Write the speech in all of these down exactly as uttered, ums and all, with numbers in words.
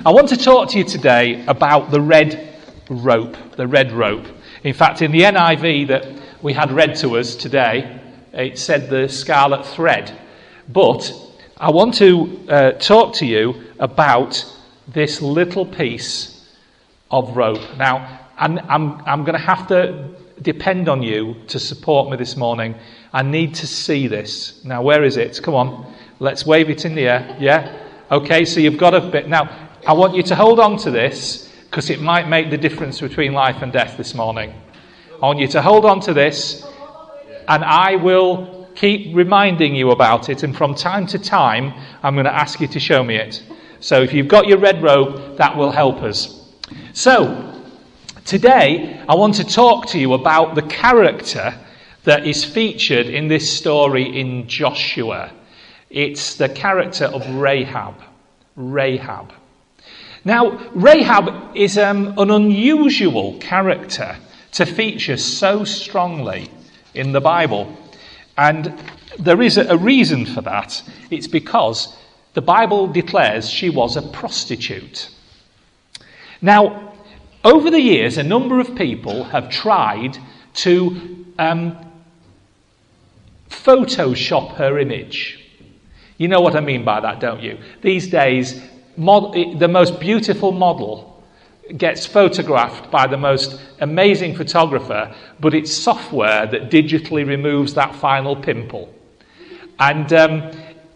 I want to talk to you today about the red rope, the red rope. In fact, in the N I V that we had read to us today, it said the scarlet thread. But I want to uh, talk to you about this little piece of rope. Now, I'm, I'm, I'm going to have to depend on you to support me this morning. I need to see this. Now, where is it? Come on. Let's wave it in the air. Yeah? Okay, so you've got a bit. Now, I want you to hold on to this because it might make the difference between life and death this morning. I want you to hold on to this and I will keep reminding you about it. And from time to time, I'm going to ask you to show me it. So if you've got your red rope, that will help us. So, today, I want to talk to you about the character that is featured in this story in Joshua. It's the character of Rahab. Rahab. Now, Rahab is um, an unusual character to feature so strongly in the Bible. And there is a, a reason for that. It's because the Bible declares she was a prostitute. Now, over the years, a number of people have tried to um, Photoshop her image. You know what I mean by that, don't you? These days, mod- the most beautiful model gets photographed by the most amazing photographer, but it's software that digitally removes that final pimple. And um,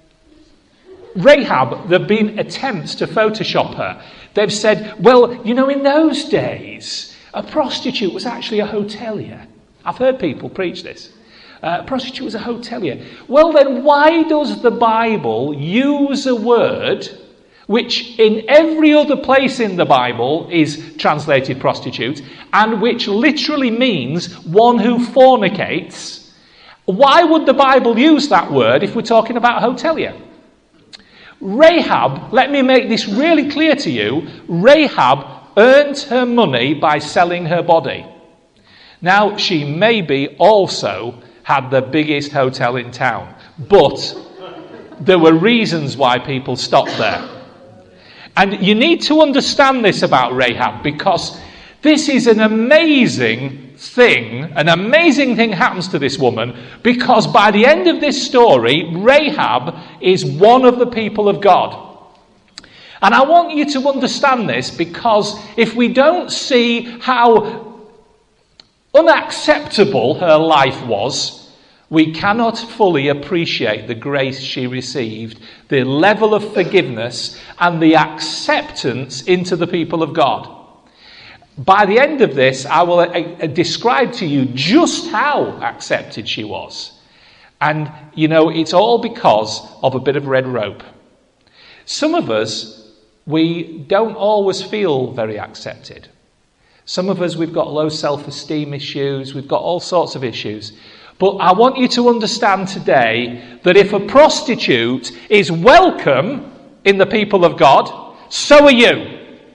Rahab, there have been attempts to Photoshop her. They've said, well, you know, in those days, a prostitute was actually a hotelier. I've heard people preach this. Uh, a prostitute was a hotelier. Well, then why does the Bible use a word which in every other place in the Bible is translated prostitute and which literally means one who fornicates? Why would the Bible use that word if we're talking about hotelier? Rahab, let me make this really clear to you, Rahab earned her money by selling her body. Now, she maybe also had the biggest hotel in town, but there were reasons why people stopped there. And you need to understand this about Rahab, because this is an amazing thing. An amazing thing happens to this woman, because by the end of this story, Rahab is one of the people of God. And I want you to understand this, because if we don't see how unacceptable her life was, we cannot fully appreciate the grace she received, the level of forgiveness, and the acceptance into the people of God. By the end of this, I will uh, describe to you just how accepted she was. And, you know, it's all because of a bit of red rope. Some of us, we don't always feel very accepted. Some of us, we've got low self-esteem issues, we've got all sorts of issues. But I want you to understand today that if a prostitute is welcome in the people of God, so are you.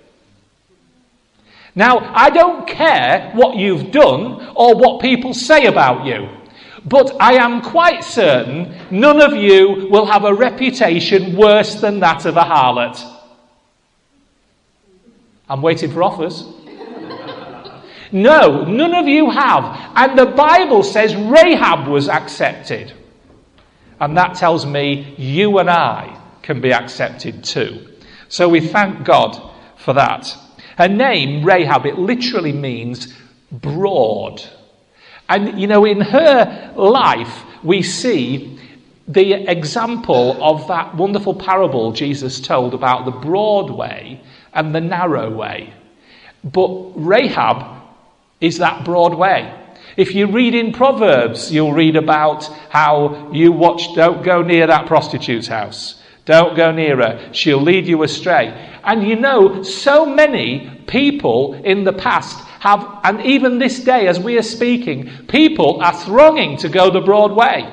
Now, I don't care what you've done or what people say about you, but I am quite certain none of you will have a reputation worse than that of a harlot. I'm waiting for offers. No, none of you have. And the Bible says Rahab was accepted. And that tells me you and I can be accepted too. So we thank God for that. Her name, Rahab, it literally means broad. And, you know, in her life, we see the example of that wonderful parable Jesus told about the broad way and the narrow way. But Rahab is that broad way. If you read in Proverbs, you'll read about how you watch, don't go near that prostitute's house. Don't go near her. She'll lead you astray. And you know, so many people in the past have, and even this day as we are speaking, people are thronging to go the broad way.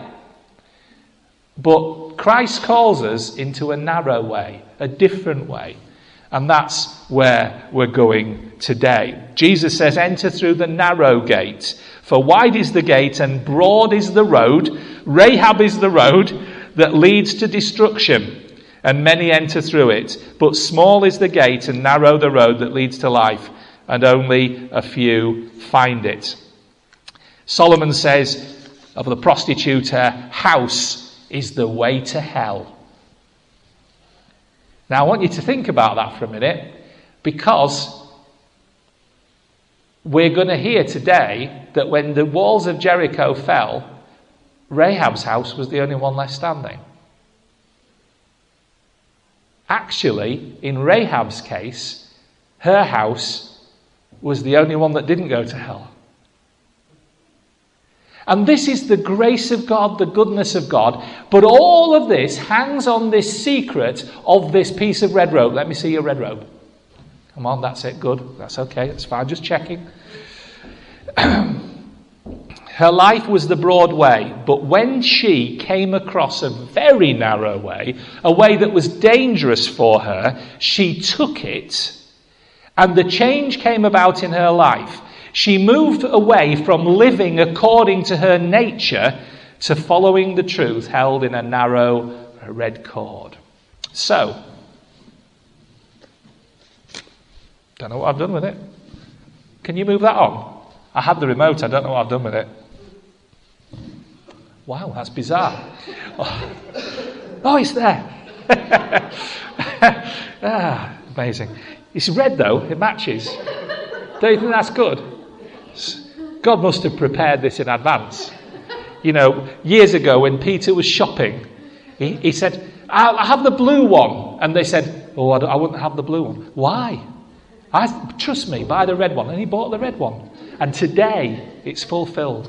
But Christ calls us into a narrow way, a different way. And that's where we're going today. Jesus says, enter through the narrow gate. For wide is the gate and broad is the road. Rahab is the road that leads to destruction. and many enter through it. But small is the gate and narrow the road that leads to life, and only a few find it. Solomon says of the prostitute, her house is the way to hell. Now I want you to think about that for a minute, because we're going to hear today that when the walls of Jericho fell, Rahab's house was the only one left standing. Actually, in Rahab's case, her house was the only one that didn't go to hell. And this is the grace of God, the goodness of God. But all of this hangs on this secret of this piece of red rope. Let me see your red rope. Come on, that's it. Good. That's okay. That's fine. Just checking. Her life was the broad way, but when she came across a very narrow way, a way that was dangerous for her, she took it, and the change came about in her life. She moved away from living according to her nature to following the truth held in a narrow red cord. So, don't know what I've done with it. Can you move that on? I had the remote, I don't know what I've done with it. Wow, that's bizarre. Oh, oh it's there. ah, amazing. It's red though, it matches. Don't you think that's good? God must have prepared this in advance. You know, years ago when Peter was shopping, he, he said, I'll have the blue one. And they said, oh, I, don't, I wouldn't have the blue one. Why? I, trust me, buy the red one. And he bought the red one. And today, it's fulfilled.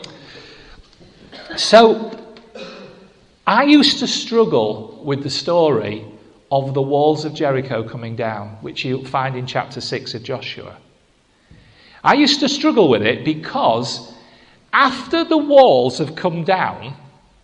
So, I used to struggle with the story of the walls of Jericho coming down, which you'll find in chapter six of Joshua. I used to struggle with it because after the walls have come down,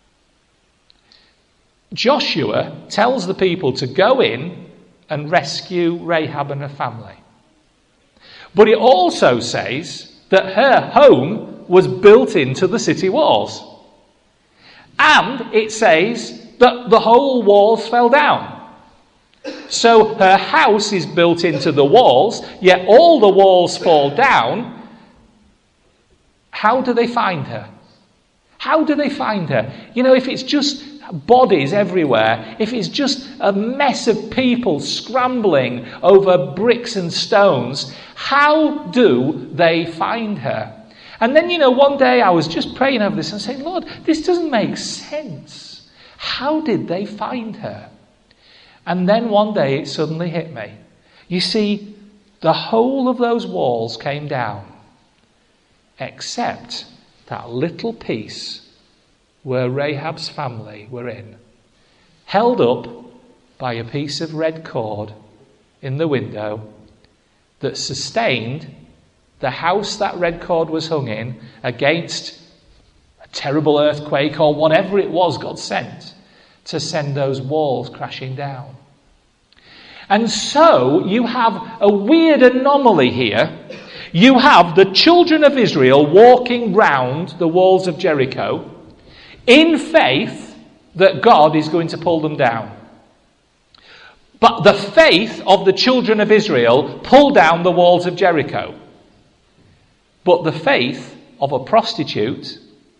Joshua tells the people to go in and rescue Rahab and her family. But it also says that her home was built into the city walls. And it says that the whole walls fell down. So her house is built into the walls, yet all the walls fall down. How do they find her? How do they find her? You know, if it's just bodies everywhere, if it's just a mess of people scrambling over bricks and stones, how do they find her? And then, you know, one day I was just praying over this and saying, Lord, this doesn't make sense. How did they find her? And then one day it suddenly hit me. You see, the whole of those walls came down, except that little piece where Rahab's family were in, held up by a piece of red cord in the window that sustained the house that red cord was hung in against a terrible earthquake or whatever it was God sent to send those walls crashing down. And so you have a weird anomaly here. You have the children of Israel walking round the walls of Jericho in faith that God is going to pull them down. But the faith of the children of Israel pulled down the walls of Jericho. But the faith of a prostitute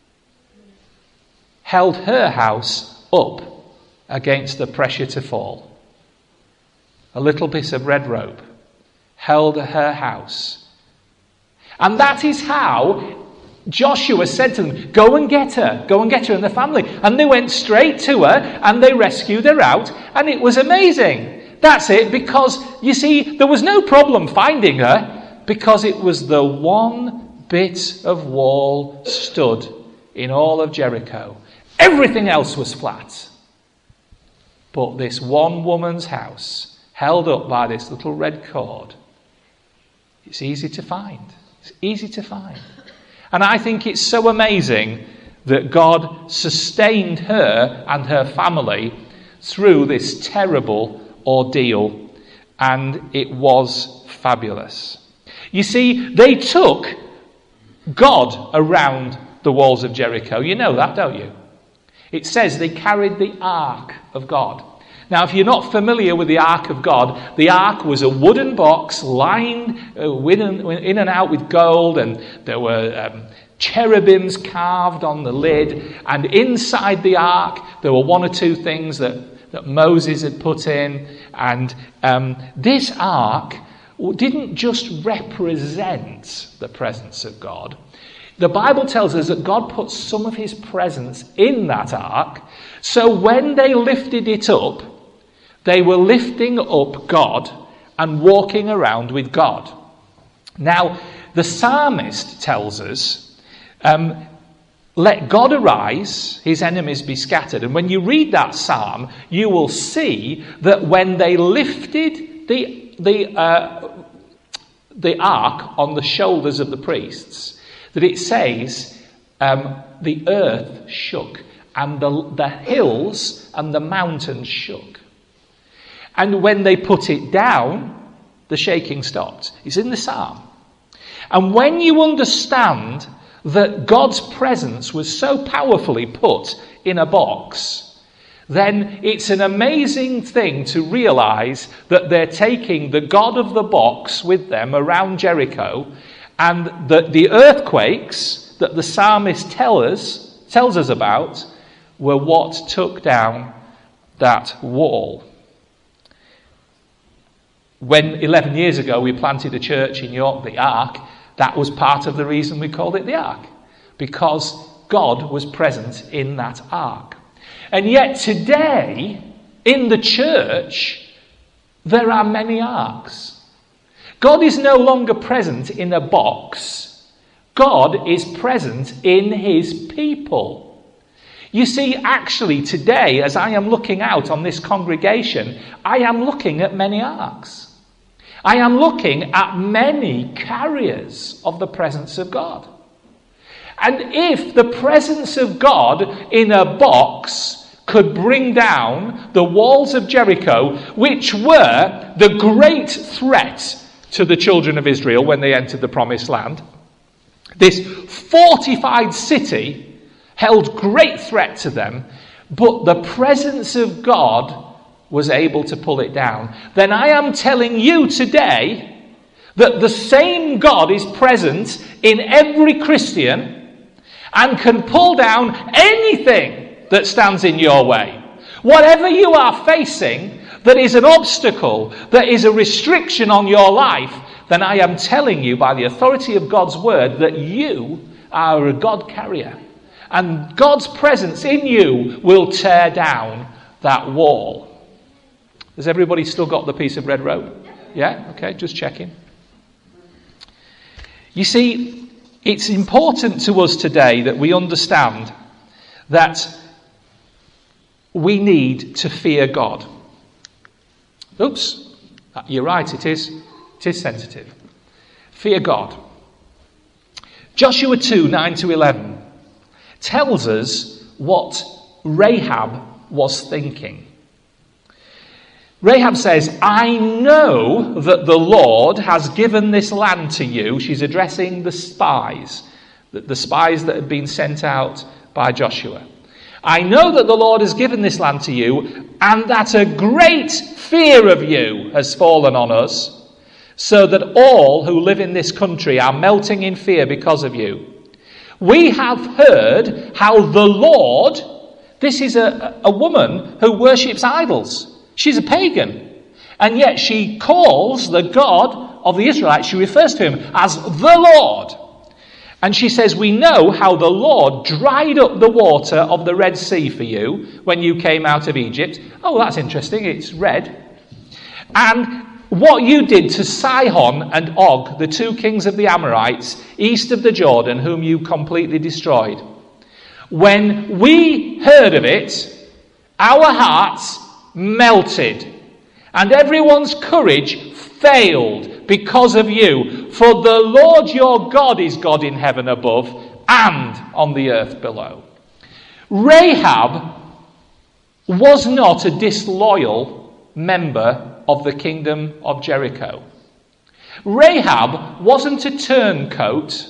held her house up against the pressure to fall. A little piece of red rope held her house. And that is how Joshua said to them, go and get her, go and get her and the family. And they went straight to her and they rescued her out, and it was amazing. That's it, because, you see, there was no problem finding her, because it was the one bit of wall stood in all of Jericho. Everything else was flat. But this one woman's house, held up by this little red cord, it's easy to find. It's easy to find. And I think it's so amazing that God sustained her and her family through this terrible ordeal, and it was fabulous. You see, they took God around the walls of Jericho. You know that, don't you? It says they carried the ark of God. Now, if you're not familiar with the Ark of God, the Ark was a wooden box lined uh, in, in and out with gold, and there were um, cherubims carved on the lid, and inside the Ark there were one or two things that, that Moses had put in, and um, this Ark didn't just represent the presence of God. The Bible tells us that God put some of his presence in that ark, so when they lifted it up, they were lifting up God and walking around with God. Now, the psalmist tells us, um, let God arise, his enemies be scattered. And when you read that psalm, you will see that when they lifted the, the, uh, the ark on the shoulders of the priests, that it says um, the earth shook and the, the hills and the mountains shook. And when they put it down, the shaking stopped. It's in the psalm. And when you understand that God's presence was so powerfully put in a box, then it's an amazing thing to realize that they're taking the God of the box with them around Jericho. And that the earthquakes that the psalmist tell us, tells us about were what took down that wall. When eleven years ago we planted a church in York, the Ark, that was part of the reason we called it the Ark, because God was present in that Ark. And yet today, in the church, there are many arks. God is no longer present in a box. God is present in his people. You see, actually today, as I am looking out on this congregation, I am looking at many arks. I am looking at many carriers of the presence of God. And if the presence of God in a box could bring down the walls of Jericho, which were the great threat to the children of Israel when they entered the promised land, this fortified city held great threat to them, but the presence of God was able to pull it down. Then I am telling you today that the same God is present in every Christian and can pull down anything that stands in your way. Whatever you are facing that is an obstacle, that is a restriction on your life, then I am telling you by the authority of God's word that you are a God carrier. And God's presence in you will tear down that wall. Has everybody still got the piece of red rope? Yeah? Okay, just checking. You see, it's important to us today that we understand that we need to fear God. Oops, you're right, it is. It is sensitive. Fear God. Joshua two, nine to eleven tells us what Rahab was thinking. Rahab says, I know that the Lord has given this land to you. She's addressing the spies, the spies that had been sent out by Joshua. I know that the Lord has given this land to you, and that a great fear of you has fallen on us, so that all who live in this country are melting in fear because of you. We have heard how the Lord, this is a, a woman who worships idols. She's a pagan. And yet she calls the God of the Israelites, she refers to him as the Lord. And she says, we know how the Lord dried up the water of the Red Sea for you when you came out of Egypt. Oh, that's interesting. It's red. And what you did to Sihon and Og, the two kings of the Amorites, east of the Jordan, whom you completely destroyed. When we heard of it, our hearts melted, and everyone's courage failed because of you. For the Lord your God is God in heaven above and on the earth below. Rahab was not a disloyal member of the kingdom of Jericho. Rahab wasn't a turncoat.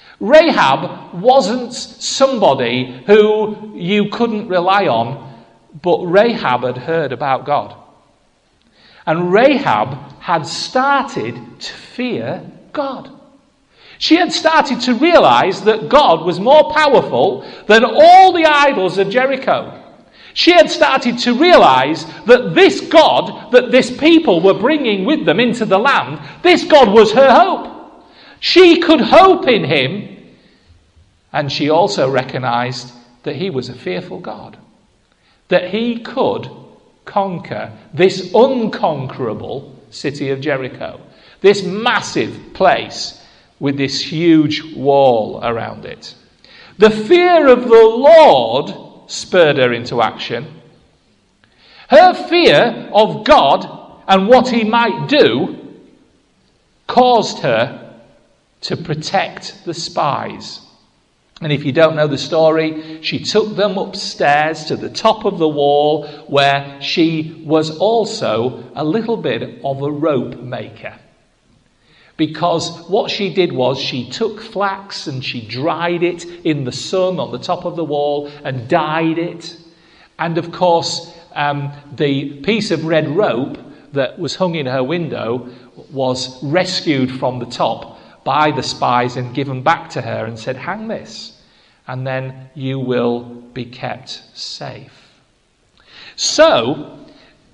Rahab wasn't somebody who you couldn't rely on But Rahab had heard about God. And Rahab had started to fear God. She had started to realize that God was more powerful than all the idols of Jericho. She had started to realize that this God that this people were bringing with them into the land, this God was her hope. She could hope in him. And she also recognized that he was a fearful God. That he could conquer this unconquerable city of Jericho. This massive place with this huge wall around it. The fear of the Lord spurred her into action. Her fear of God and what he might do caused her to protect the spies. And if you don't know the story, she took them upstairs to the top of the wall where she was also a little bit of a rope maker. Because what she did was she took flax and she dried it in the sun on the top of the wall and dyed it. And of course, um, the piece of red rope that was hung in her window was rescued from the top by the spies and given back to her and said, hang this, and then you will be kept safe. So,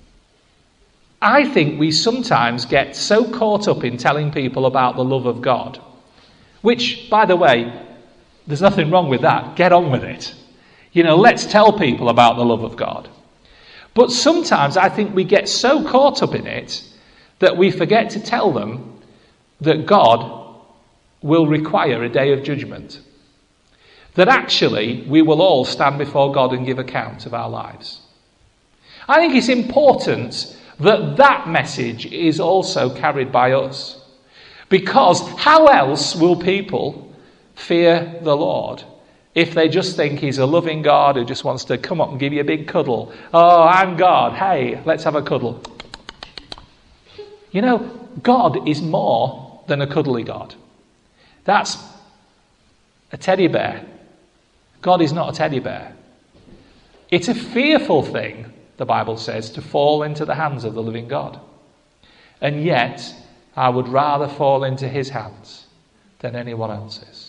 I think we sometimes get so caught up in telling people about the love of God, which, by the way, there's nothing wrong with that. Get on with it. You know, let's tell people about the love of God. But sometimes I think we get so caught up in it that we forget to tell them that God will require a day of judgment. That actually we will all stand before God and give account of our lives. I think it's important that that message is also carried by us. Because how else will people fear the Lord if they just think he's a loving God who just wants to come up and give you a big cuddle? Oh, I'm God. Hey, let's have a cuddle. You know, God is more than a cuddly God. That's a teddy bear. God is not a teddy bear. It's a fearful thing, the Bible says, to fall into the hands of the living God. And yet, I would rather fall into his hands than anyone else's.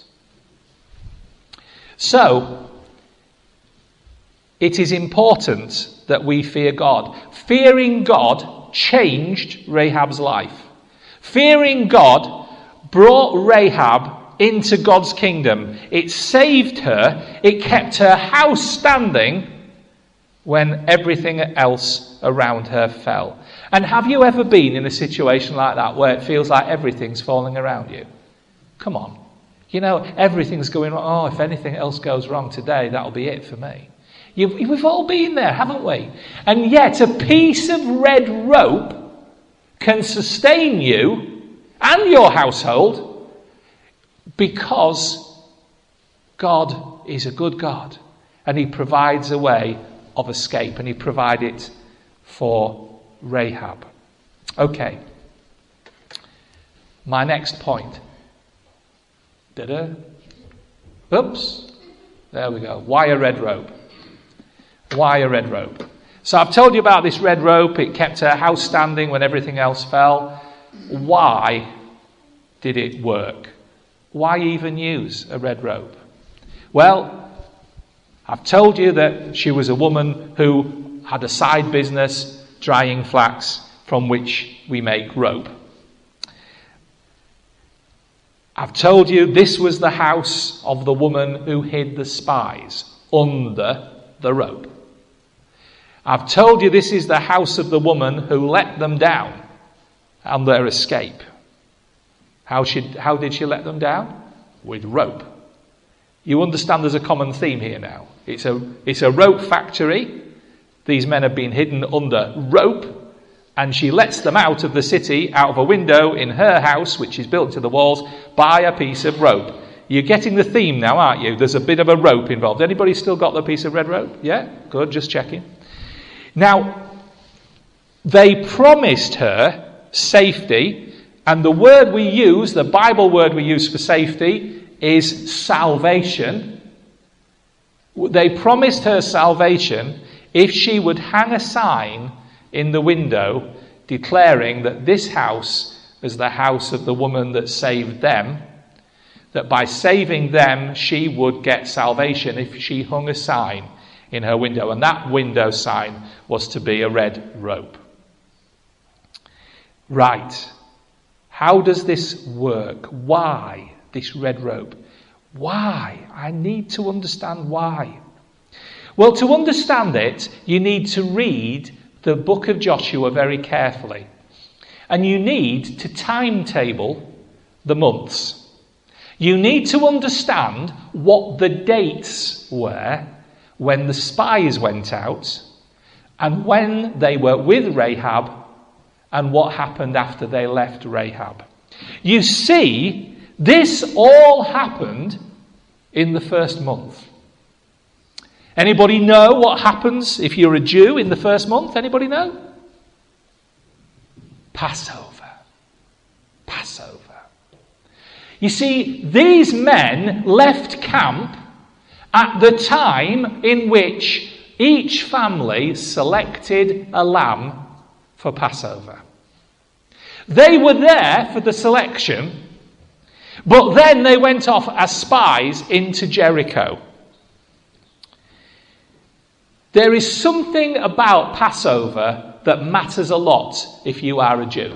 So, it is important that we fear God. Fearing God changed Rahab's life. Fearing God brought Rahab into God's kingdom. It saved her. It kept her house standing when everything else around her fell. And have you ever been in a situation like that where it feels like everything's falling around you? Come on. You know, everything's going wrong. Oh, if anything else goes wrong today, that'll be it for me. You've, we've all been there, haven't we? And yet a piece of red rope can sustain you and your household because God is a good God and he provides a way of escape, and he provided it for Rahab. Okay. My next point. Da-da. Oops. There we go. Why a red rope? Why a red rope? So I've told you about this red rope. It kept her house standing when everything else fell. Why did it work? Why even use a red rope? Well, I've told you that she was a woman who had a side business drying flax from which we make rope. I've told you this was the house of the woman who hid the spies under the rope. I've told you this is the house of the woman who let them down on their escape. How, she, how did she let them down? With rope. You understand there's a common theme here now. It's a, it's a rope factory. These men have been hidden under rope, and she lets them out of the city, out of a window in her house, which is built to the walls, by a piece of rope. You're getting the theme now, aren't you? There's a bit of a rope involved. Anybody still got the piece of red rope? Yeah? Good, just checking. Now, they promised her safety, and the word we use, the Bible word we use for safety, is salvation. They promised her salvation if she would hang a sign in the window declaring that this house is the house of the woman that saved them, that by saving them she would get salvation if she hung a sign in her window. And that window sign was to be a red rope. Right. How does this work? Why this red rope? Why? I need to understand why. Well, to understand it, you need to read the book of Joshua very carefully. And you need to timetable the months. You need to understand what the dates were when the spies went out and when they were with Rahab and what happened after they left Rahab. You see, this all happened in the first month. Anybody know what happens if you're a Jew in the first month? Anybody know? Passover. Passover. You see, these men left camp at the time in which each family selected a lamb for Passover. They were there for the selection, but then they went off as spies into Jericho. There is something about Passover that matters a lot if you are a Jew.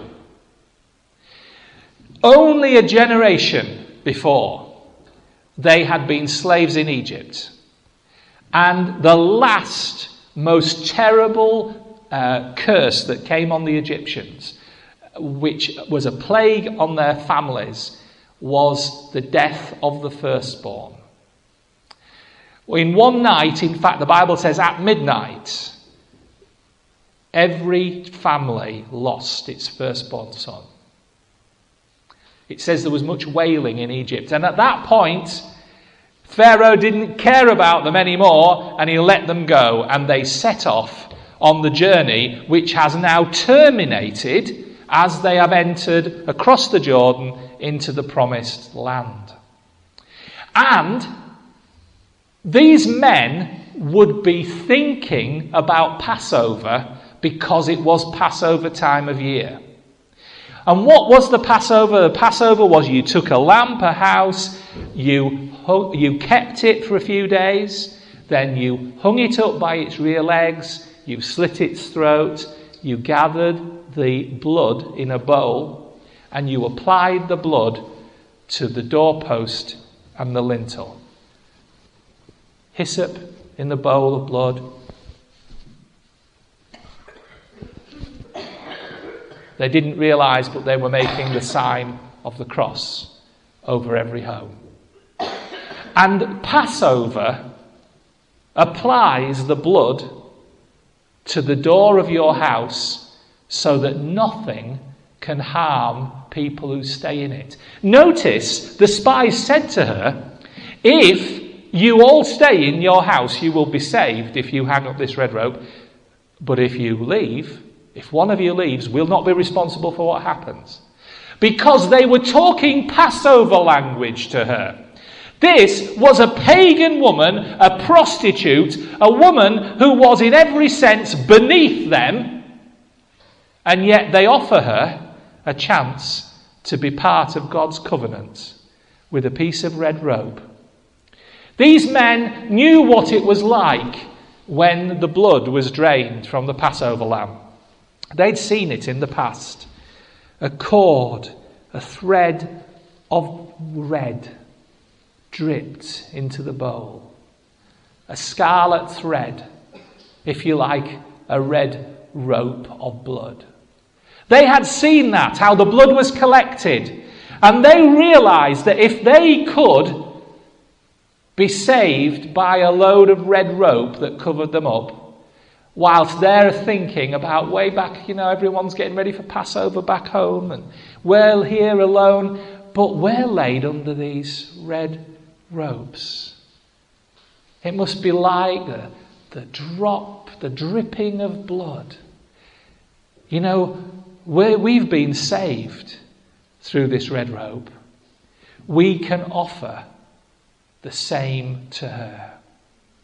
Only a generation before, they had been slaves in Egypt. And the last, most terrible uh, curse that came on the Egyptians, which was a plague on their families, was the death of the firstborn. In one night, in fact, the Bible says at midnight, every family lost its firstborn son. It says there was much wailing in Egypt. And at that point, Pharaoh didn't care about them anymore, and he let them go. And they set off on the journey, which has now terminated as they have entered across the Jordan into the promised land. And these men would be thinking about Passover because it was Passover time of year. And what was the Passover? The Passover was you took a lamb per house, you, you kept it for a few days, then you hung it up by its rear legs, you slit its throat, you gathered the blood in a bowl, and you applied the blood to the doorpost and the lintel. Hyssop in the bowl of blood. They didn't realise, but they were making the sign of the cross over every home. And Passover applies the blood to the door of your house so that nothing can harm people who stay in it. Notice the spies said to her, if you all stay in your house, you will be saved if you hang up this red rope. But if you leave, if one of you leaves, we'll not be responsible for what happens. Because they were talking Passover language to her. This was a pagan woman, a prostitute, a woman who was in every sense beneath them. And yet they offer her a chance to be part of God's covenant with a piece of red rope. These men knew what it was like when the blood was drained from the Passover lamb. They'd seen it in the past. A cord, a thread of red dripped into the bowl. A scarlet thread, if you like, a red rope of blood. They had seen that, how the blood was collected. And they realised that if they could be saved by a load of red rope that covered them up, whilst they're thinking about way back, you know, everyone's getting ready for Passover back home, and we're here alone, but we're laid under these red ropes. It must be like the, the drop, the dripping of blood. You know, we're, we've been saved through this red rope. We can offer the same to her.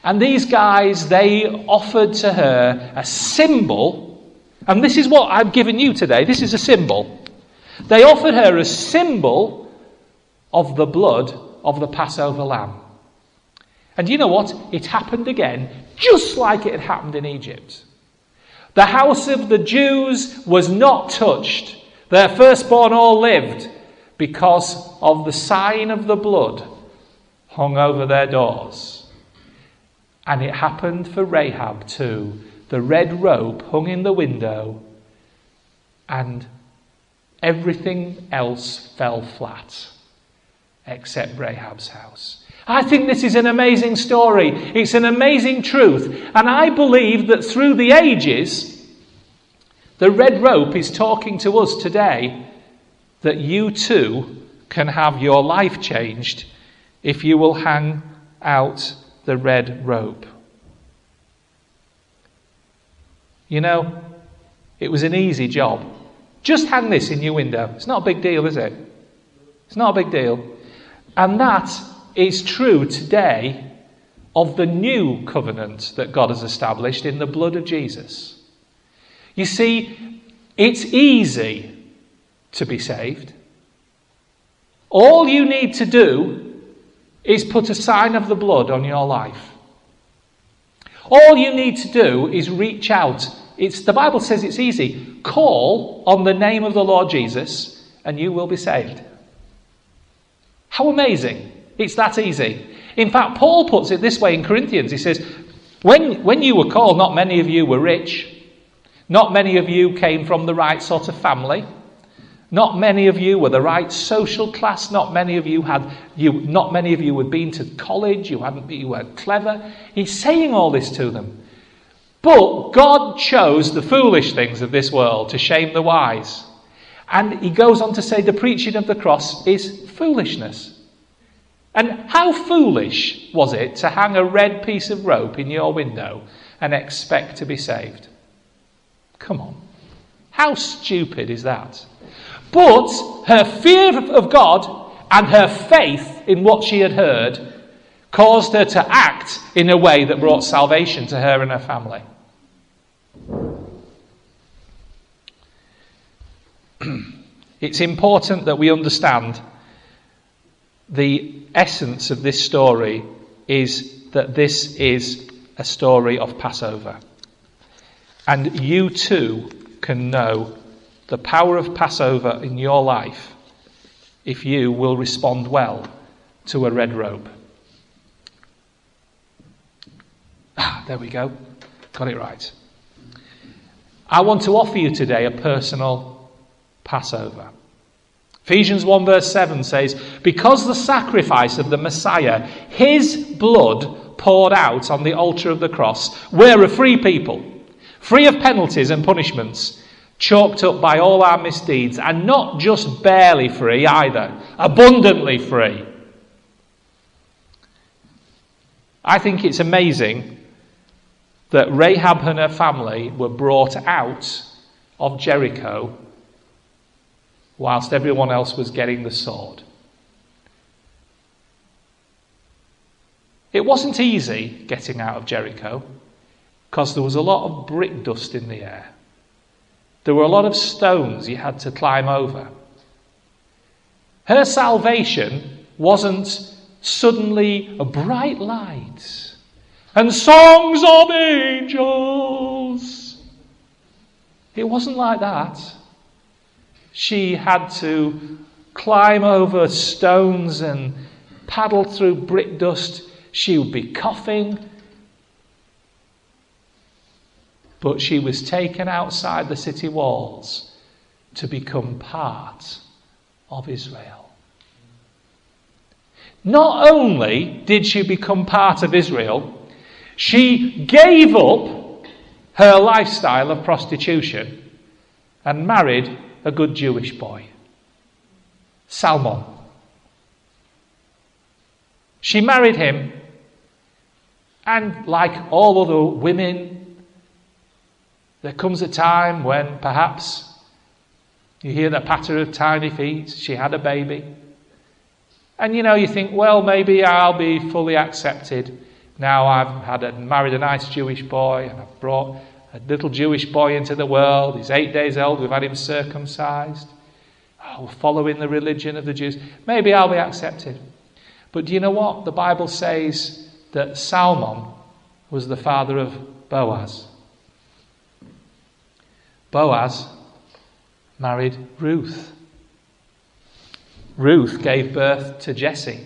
And these guys, they offered to her a symbol, and this is what I've given you today. This is a symbol. They offered her a symbol of the blood of the Passover lamb. And you know what? It happened again, just like it had happened in Egypt. The house of the Jews was not touched. Their firstborn all lived because of the sign of the blood hung over their doors. And it happened for Rahab too. The red robe hung in the window, and everything else fell flat except Rahab's house. I think this is an amazing story. It's an amazing truth. And I believe that through the ages, the red rope is talking to us today that you too can have your life changed if you will hang out the red rope. You know, it was an easy job. Just hang this in your window. It's not a big deal, is it? It's not a big deal. And that is true today of the new covenant that God has established in the blood of Jesus. You see, it's easy to be saved. All you need to do is put a sign of the blood on your life. All you need to do is reach out. It's, the Bible says it's easy. Call on the name of the Lord Jesus and you will be saved. How amazing. It's that easy. In fact, Paul puts it this way in Corinthians. He says, when, when you were called, not many of you were rich. Not many of you came from the right sort of family. Not many of you were the right social class. Not many of you had you. Not many of you had been to college. You hadn't. You weren't clever. He's saying all this to them. But God chose the foolish things of this world to shame the wise. And he goes on to say the preaching of the cross is foolishness. And how foolish was it to hang a red piece of rope in your window and expect to be saved? Come on. How stupid is that? But her fear of God and her faith in what she had heard caused her to act in a way that brought salvation to her and her family. It's important that we understand the essence of this story is that this is a story of Passover. And you too can know the power of Passover in your life if you will respond well to a red robe. Ah, there we go. Got it right. I want to offer you today a personal Passover. Ephesians one verse seven says, because the sacrifice of the Messiah, his blood poured out on the altar of the cross, we're a free people, free of penalties and punishments, chalked up by all our misdeeds, and not just barely free either, abundantly free. I think it's amazing that Rahab and her family were brought out of Jericho whilst everyone else was getting the sword. It wasn't easy getting out of Jericho because there was a lot of brick dust in the air. There were a lot of stones you had to climb over. Her salvation wasn't suddenly a bright light and songs of angels. It wasn't like that. She had to climb over stones and paddle through brick dust. She would be coughing. But she was taken outside the city walls to become part of Israel. Not only did she become part of Israel, she gave up her lifestyle of prostitution and married a good Jewish boy, Salmon. She married him, and like all other women, there comes a time when perhaps you hear the patter of tiny feet. She had a baby. And you know, you think, well, maybe I'll be fully accepted. Now I've had a, married a nice Jewish boy, and I've brought a little Jewish boy into the world. He's eight days old. We've had him circumcised. Oh, we're following the religion of the Jews. Maybe I'll be accepted. But do you know what? The Bible says that Salmon was the father of Boaz. Boaz married Ruth. Ruth gave birth to Jesse.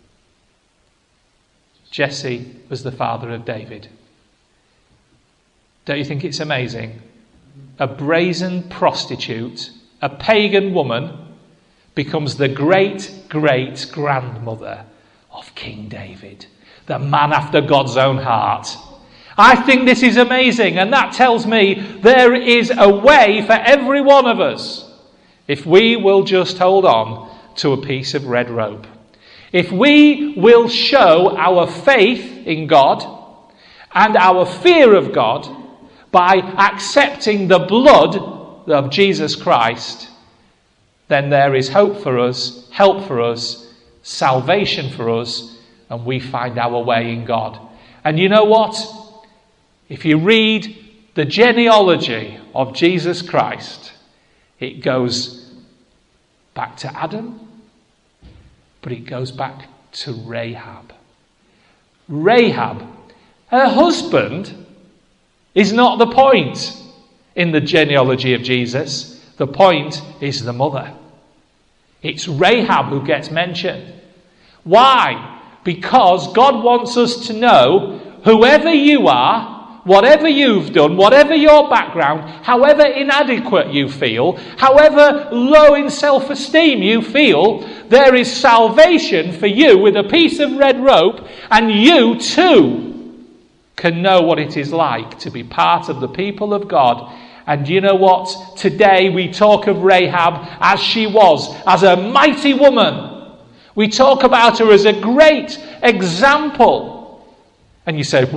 Jesse was the father of David. Don't you think it's amazing? A brazen prostitute, a pagan woman, becomes the great-great-grandmother of King David, the man after God's own heart. I think this is amazing, and that tells me there is a way for every one of us if we will just hold on to a piece of red rope. If we will show our faith in God and our fear of God by accepting the blood of Jesus Christ, then there is hope for us, help for us, salvation for us, and we find our way in God. And you know what? If you read the genealogy of Jesus Christ, it goes back to Adam, but it goes back to Rahab. Rahab, her husband, is not the point in the genealogy of Jesus. The point is the mother. It's Rahab who gets mentioned. Why? Because God wants us to know, whoever you are, whatever you've done, whatever your background, however inadequate you feel, however low in self-esteem you feel, there is salvation for you with a piece of red rope, and you too can know what it is like to be part of the people of God. And you know what? Today we talk of Rahab as she was, as a mighty woman. We talk about her as a great example. And you say,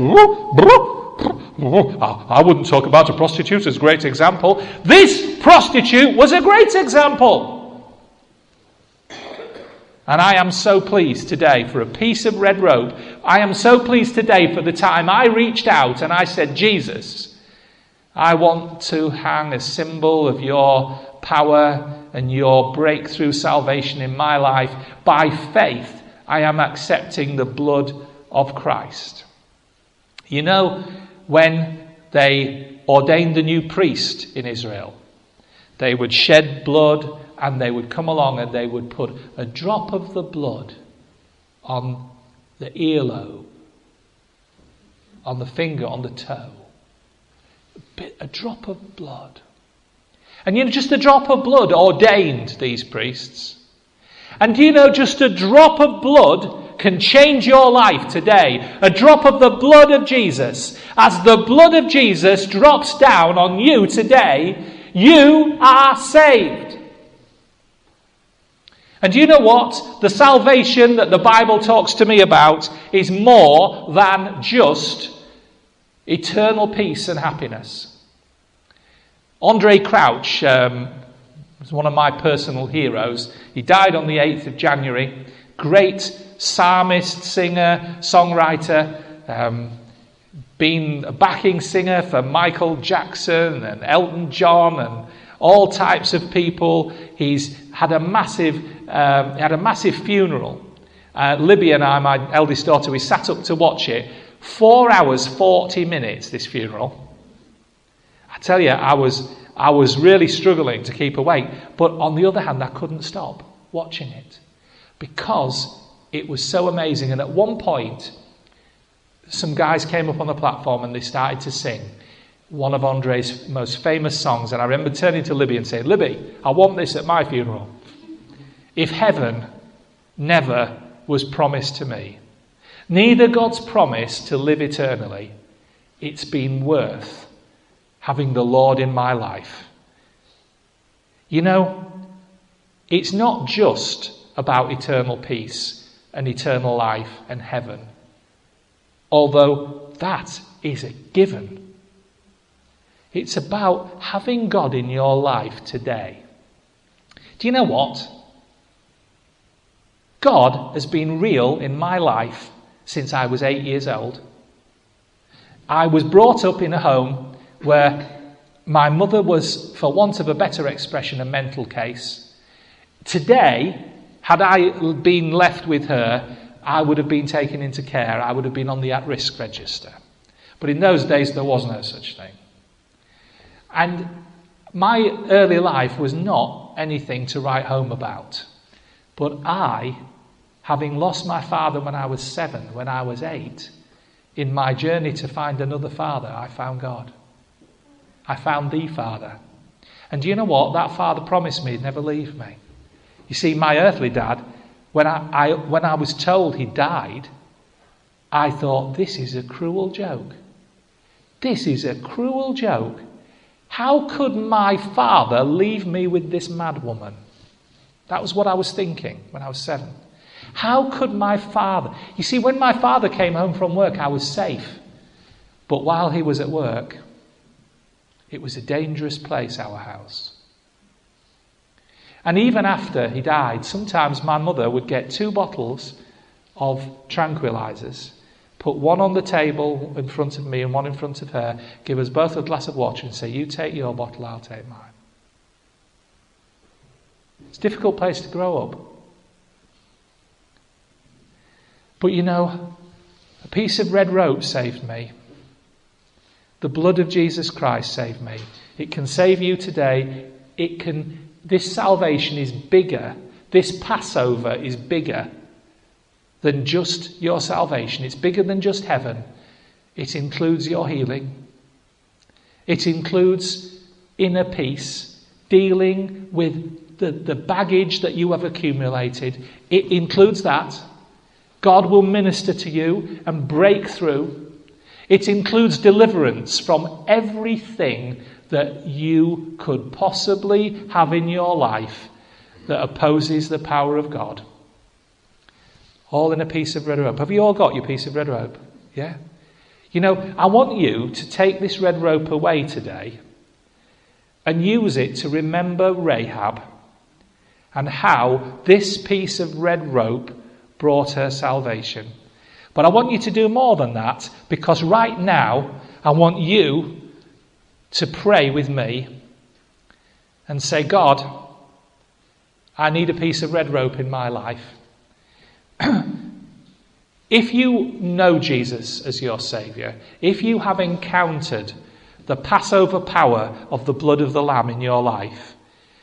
I wouldn't talk about a prostitute as a great example. This prostitute was a great example. And I am so pleased today for a piece of red rope. I am so pleased today for the time I reached out and I said, Jesus, I want to hang a symbol of your power and your breakthrough salvation in my life. By faith, I am accepting the blood of Christ. You know, when they ordained a new priest in Israel, they would shed blood and they would come along and they would put a drop of the blood on the earlobe, on the finger, on the toe. A, bit, a drop of blood. And you know, just a drop of blood ordained these priests. And you know, just a drop of blood can change your life today. A drop of the blood of Jesus. As the blood of Jesus drops down on you today, you are saved. And you know what? The salvation that the Bible talks to me about is more than just eternal peace and happiness. Andre Crouch um, was one of my personal heroes. He died on the eighth of January. Great psalmist, singer, songwriter. Um, been a backing singer for Michael Jackson and Elton John and all types of people. He's had a massive, um, had a massive funeral. Uh, Libby and I, my eldest daughter, we sat up to watch it. Four hours, forty minutes. This funeral. I tell you, I was, I was really struggling to keep awake. But on the other hand, I couldn't stop watching it because it was so amazing. And at one point, some guys came up on the platform and they started to sing one of Andre's most famous songs. And I remember turning to Libby and saying, Libby, I want this at my funeral. If heaven never was promised to me, neither God's promise to live eternally, it's been worth having the Lord in my life. You know, it's not just about eternal peace and eternal life and heaven, although that is a given. It's about having God in your life today. Do you know what? God has been real in my life since I was eight years old. I was brought up in a home where my mother was, for want of a better expression, a mental case. Today, had I been left with her, I would have been taken into care. I would have been on the at-risk register. But in those days, there was no such thing. And my early life was not anything to write home about. But I, having lost my father when I was seven, when I was eight, in my journey to find another father, I found God. I found the Father. And do you know what? That Father promised me he'd never leave me. You see, my earthly dad, when I, I when I was told he died, I thought, this is a cruel joke. This is a cruel joke. How could my father leave me with this mad woman? That was what I was thinking when I was seven. How could my father... You see, when my father came home from work, I was safe. But while he was at work, it was a dangerous place, our house. And even after he died, sometimes my mother would get two bottles of tranquilizers, put one on the table in front of me and one in front of her, give us both a glass of water and say, you take your bottle, I'll take mine. It's a difficult place to grow up. But you know, a piece of red rope saved me. The blood of Jesus Christ saved me. It can save you today. It can. This salvation is bigger. This Passover is bigger than just your salvation. It's bigger than just heaven. It includes your healing. It includes inner peace, dealing with the, the baggage that you have accumulated. It includes that. God will minister to you and break through. It includes deliverance from everything that you could possibly have in your life that opposes the power of God. All in a piece of red rope. Have you all got your piece of red rope? Yeah? You know, I want you to take this red rope away today and use it to remember Rahab and how this piece of red rope brought her salvation. But I want you to do more than that, because right now I want you to pray with me and say, God, I need a piece of red rope in my life. If you know Jesus as your Saviour, if you have encountered the Passover power of the blood of the Lamb in your life,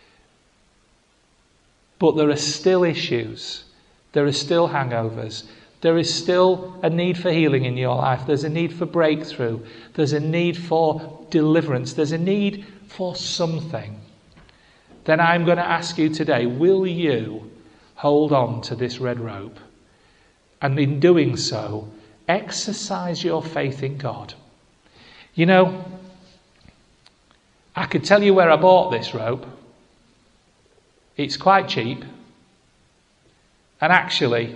but there are still issues, there are still hangovers, there is still a need for healing in your life. There's a need for breakthrough. There's a need for deliverance. There's a need for something. Then I'm going to ask you today, will you hold on to this red rope? And in doing so, exercise your faith in God. You know, I could tell you where I bought this rope. It's quite cheap. And actually,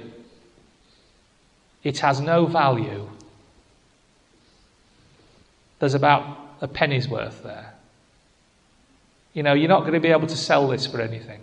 it has no value. There's about a penny's worth there. You know, you're not going to be able to sell this for anything.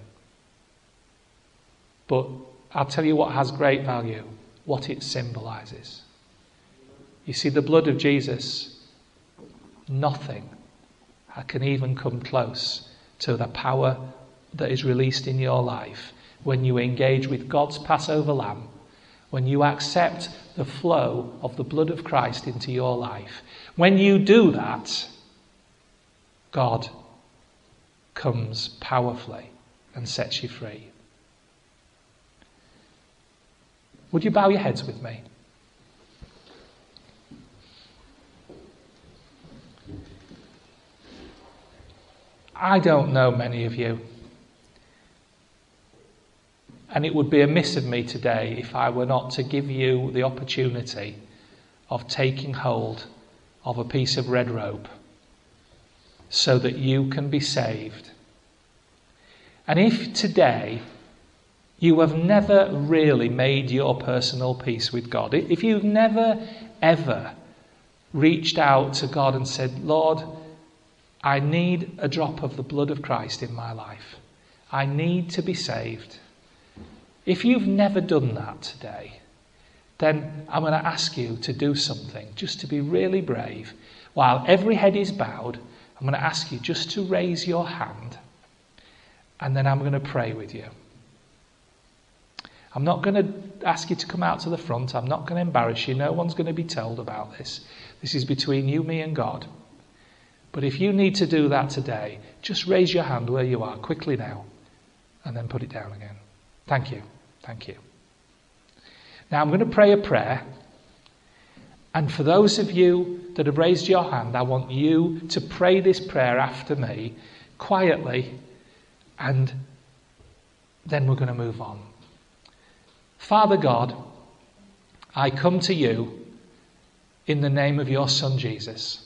But I'll tell you what has great value, what it symbolises. You see, the blood of Jesus, nothing can even come close to the power that is released in your life when you engage with God's Passover lamb. When you accept the flow of the blood of Christ into your life. When you do that, God comes powerfully and sets you free. Would you bow your heads with me? I don't know many of you. And it would be amiss of me today if I were not to give you the opportunity of taking hold of a piece of red rope so that you can be saved. And if today you have never really made your personal peace with God, if you've never ever reached out to God and said, Lord, I need a drop of the blood of Christ in my life. I need to be saved. If you've never done that today, then I'm going to ask you to do something, just to be really brave. While every head is bowed, I'm going to ask you just to raise your hand, and then I'm going to pray with you. I'm not going to ask you to come out to the front. I'm not going to embarrass you. No one's going to be told about this. This is between you, me, and God. But if you need to do that today, just raise your hand where you are quickly now, and then put it down again. Thank you. Thank you. Now I'm going to pray a prayer. And for those of you that have raised your hand, I want you to pray this prayer after me, quietly, and then we're going to move on. Father God, I come to you in the name of your Son Jesus.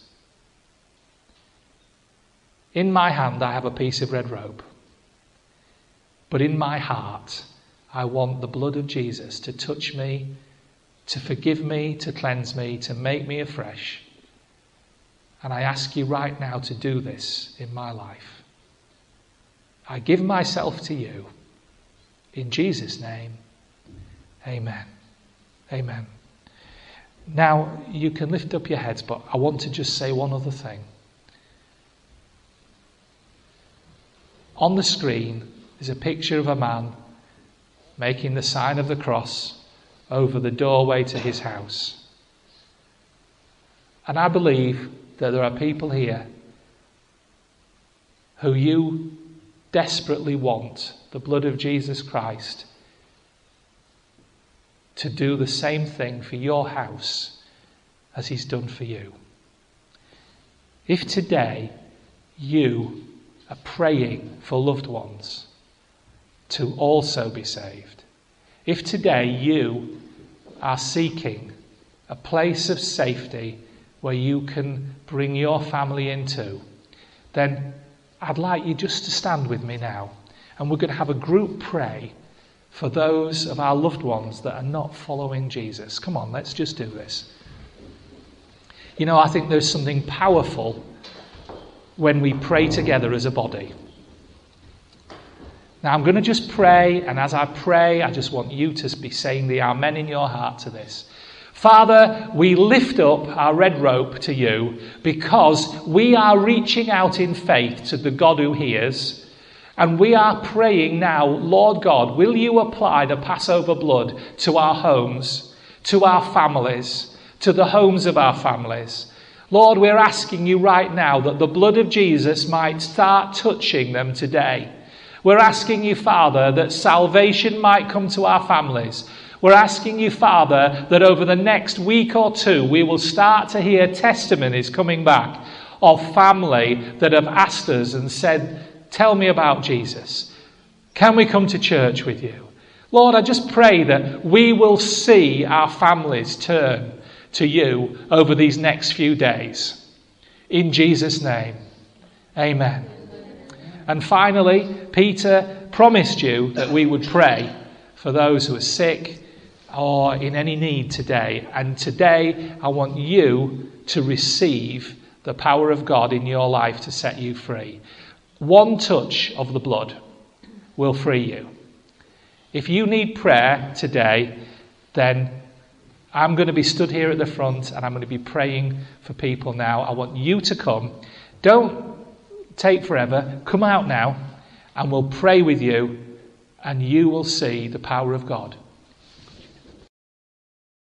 In my hand I have a piece of red rope, but in my heart I want the blood of Jesus to touch me, to forgive me, to cleanse me, to make me afresh. And I ask you right now to do this in my life. I give myself to you. In Jesus' name, amen. Amen. Now, you can lift up your heads, but I want to just say one other thing. On the screen is a picture of a man making the sign of the cross over the doorway to his house. And I believe that there are people here who you desperately want the blood of Jesus Christ to do the same thing for your house as he's done for you. If today you are praying for loved ones to also be saved, if today you are seeking a place of safety where you can bring your family into, then I'd like you just to stand with me now, and we're going to have a group pray for those of our loved ones that are not following Jesus. Come on, let's just do this. You know, I think there's something powerful when we pray together as a body. Now, I'm going to just pray, and as I pray, I just want you to be saying the amen in your heart to this. Father, we lift up our red rope to you because we are reaching out in faith to the God who hears, and we are praying now, Lord God, will you apply the Passover blood to our homes, to our families, to the homes of our families. Lord, we're asking you right now that the blood of Jesus might start touching them today. We're asking you, Father, that salvation might come to our families. We're asking you, Father, that over the next week or two, we will start to hear testimonies coming back of family that have asked us and said, tell me about Jesus. Can we come to church with you? Lord, I just pray that we will see our families turn to you over these next few days. In Jesus' name, amen. And finally, Peter promised you that we would pray for those who are sick or in any need today. And today, I want you to receive the power of God in your life to set you free. One touch of the blood will free you. If you need prayer today, then I'm going to be stood here at the front and I'm going to be praying for people now. I want you to come. Don't take forever. Come out now and we'll pray with you, and you will see the power of God